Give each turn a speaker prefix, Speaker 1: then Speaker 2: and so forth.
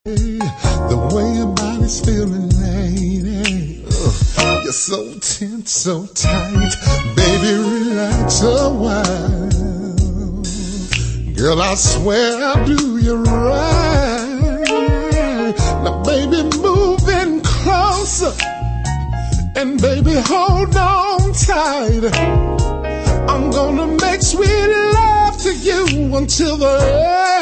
Speaker 1: The way your body's feeling, lady. You're so tense, so tight. Baby, relax a while. Girl, I swear I'll do you right. Now, baby, move in closer. And baby, hold on tight. I'm gonna make sweet love to you until the end.